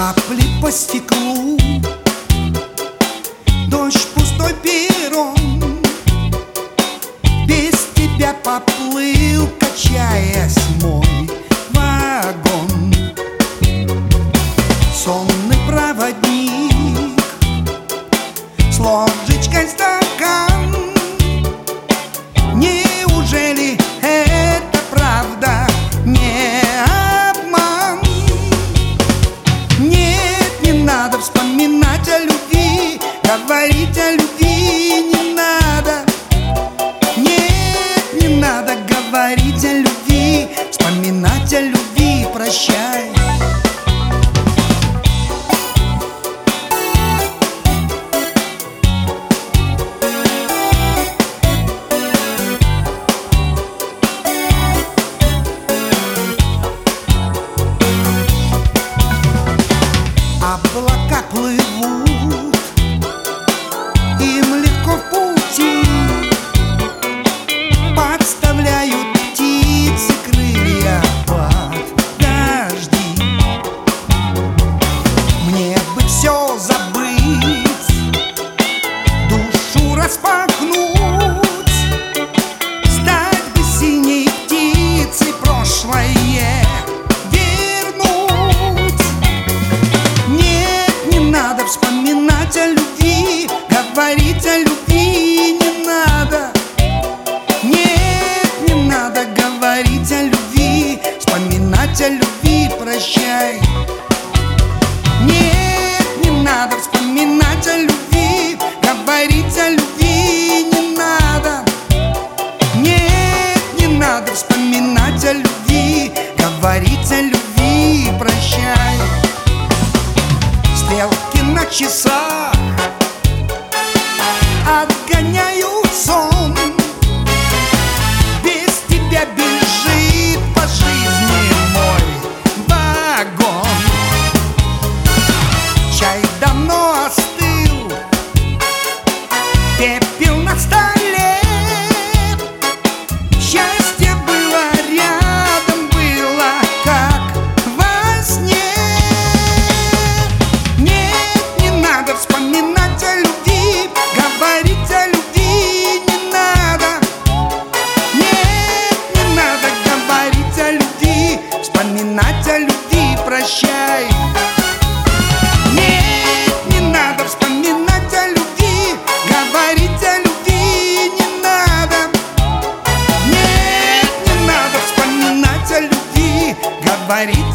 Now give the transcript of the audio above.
Капли по стеклу, дождь, пустой перрон. Без тебя поплыл, качаясь, мой вагон. Сонный проводник с ложечкой стакан. Неужели это правда, не обман? Нет, не надо вспоминать о любви, говорить о любви не надо. Нет, не надо говорить о любви, вспоминать о любви, прощай. Облака плывут, им легко в пути, подставляют птицы крылья под дожди. Мне бы все забыть, душу распахнуть, стать бы синей птицей, прошлое вспоминать о любви, говорить о любви не надо. Нет, не надо говорить о любви, вспоминать о любви, прощай. Нет, не надо вспоминать о любви, говорить о любви не надо. Нет, не надо вспоминать о любви, говорить о любви, прощай. Стрелки на часах отгоняют сон. Без тебя бежит по жизни мой вагон. Чай давно остыл, пепел на столе. Счастье было рядом, было как во сне. Вспоминать о любви, говорить о любви не надо. Нет, не надо говорить о любви, вспоминать о любви, прощай. Нет, не надо вспоминать о любви, говорить о любви не надо. Нет, не надо вспоминать о любви, говорить